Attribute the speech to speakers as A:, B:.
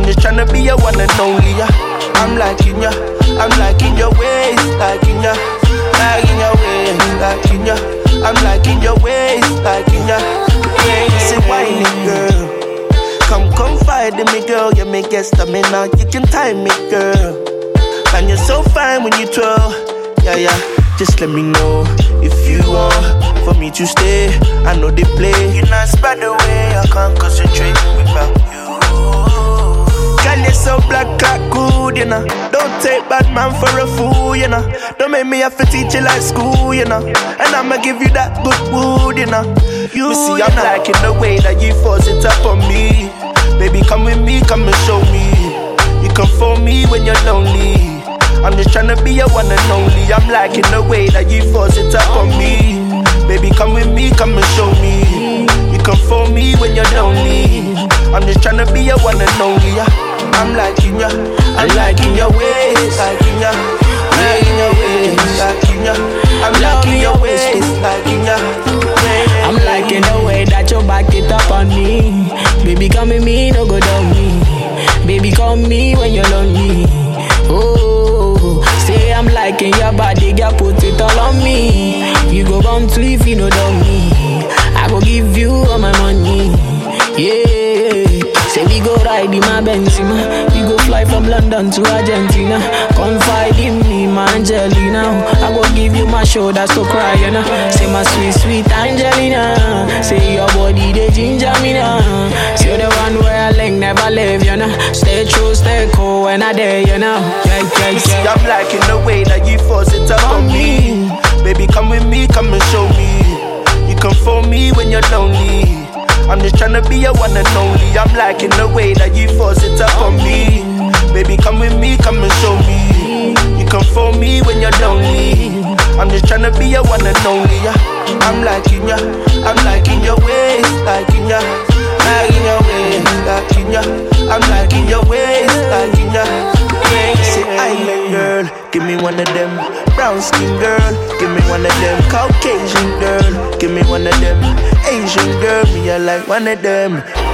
A: just tryna be your one and only, yeah. I'm liking ya, I'm liking your ways, liking ya, liking your ways, liking ya. I'm liking your ways, liking ya. Say whining girl, come confide in me girl, you make get stamina, you can time me girl. And you're so fine when you twirl, yeah. Just let me know if you want for me to stay. I know they play, you're not spread away, I can't concentrate without you. Girl, you're so black, cat good, you know. Don't take bad man for a fool, you know. Don't make me have to teach you like school, you know. And I'ma give you that good wood, you know. You see, I'm liking the way that you force it up on me. Baby, come with me, come and show me. You can phone me when you're lonely. I'm just tryna be your one and only. I'm liking the way that you force it up on me. Baby, come with me, come and show me. You can phone me when you're lonely. I'm just tryna be your one and only, yeah. I'm liking ya, I'm liking your ways, liking ya, liking your ways, liking ya. I'm liking your ways, liking ya.
B: I'm liking the way that you back it up on me. Baby, come with me, no go down me. Baby, call me when you're lonely. Oh, say I'm liking your body, girl, put it all on me. You go come to if you know down me. I go give you all my money. Yeah, say we go ride in my Benzema. We go fly from London to Argentina. Confide in me, my Angelina. I go give you my shoulder, so cry, you know. Say my sweet, sweet Angelina. Say your body, they ginger me now. You're the one where I like never leave, you know. Stay true, stay cool when I dare, you know. Yeah.
A: See, I'm liking the way that you force it up on me. Baby, come with me, come and show me. You can phone me when you're lonely. I'm just tryna be your one and only. I'm liking the way that you force it up on me. Baby, come with me, come and show me. You can phone me when you're lonely. I'm just tryna be your one and only, yeah. I'm liking ya, I'm liking your ways, liking ya, liking your ways, liking ya. I'm liking your ways, liking ya. Say island girl, give me one of them. Brown skin girl, give me one of them. Caucasian girl, give me one of them. Asian girl, me I like one of them.